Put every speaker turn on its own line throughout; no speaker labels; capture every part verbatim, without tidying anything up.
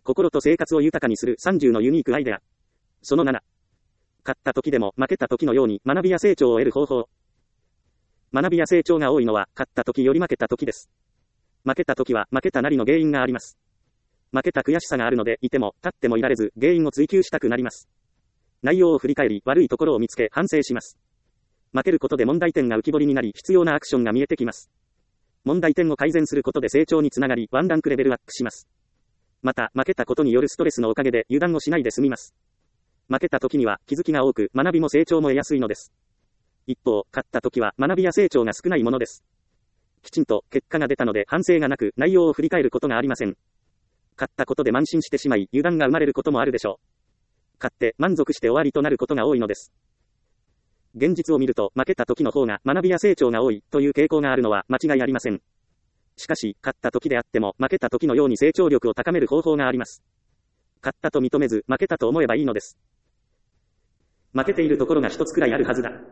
心と生活を豊かにするさんじゅうのユニークアイデア。そのなな。勝った時でも負けた時のように学びや成長を得る方法。学びや成長が多いのは勝った時より負けた時です。負けた時は負けたなりの原因があります。負けた悔しさがあるのでいても立ってもいられず原因を追求したくなります。内容を振り返り悪いところを見つけ反省します。負けることで問題点が浮き彫りになり必要なアクションが見えてきます。問題点を改善することで成長につながりワンランクレベルアップします。また負けたことによるストレスのおかげで油断をしないで済みます。負けた時には気づきが多く学びも成長も得やすいのです。一方、勝った時は学びや成長が少ないものです。きちんと結果が出たので反省がなく内容を振り返ることがありません。勝ったことで慢心してしまい油断が生まれることもあるでしょう。勝って満足して終わりとなることが多いのです。現実を見ると負けた時の方が学びや成長が多いという傾向があるのは間違いありません。しかし、勝った時であっても負けた時のように成長力を高める方法があります。勝ったと認めず負けたと思えばいいのです。負けているところが一つくらいあるはずだ。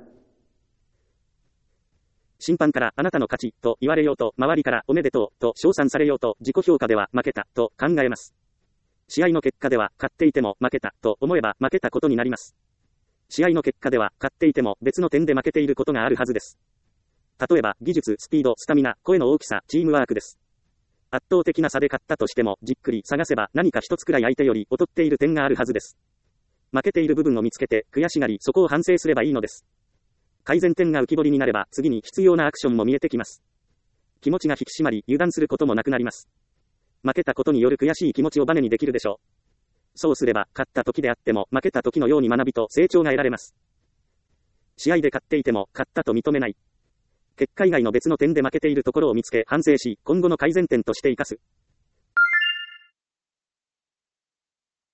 審判からあなたの勝ちと言われようと、周りからおめでとうと称賛されようと、自己評価では負けたと考えます。試合の結果では勝っていても負けたと思えば負けたことになります。試合の結果では勝っていても別の点で負けていることがあるはずです。例えば技術、スピード、スタミナ、声の大きさ、チームワークです。圧倒的な差で勝ったとしてもじっくり探せば何か一つくらい相手より劣っている点があるはずです。負けている部分を見つけて悔しがりそこを反省すればいいのです。改善点が浮き彫りになれば次に必要なアクションも見えてきます。気持ちが引き締まり油断することもなくなります。負けたことによる悔しい気持ちをバネにできるでしょう。そうすれば勝った時であっても負けた時のように学びと成長が得られます。試合で勝っていても勝ったと認めない。結果以外の別の点で負けているところを見つけ反省し今後の改善点として生かす。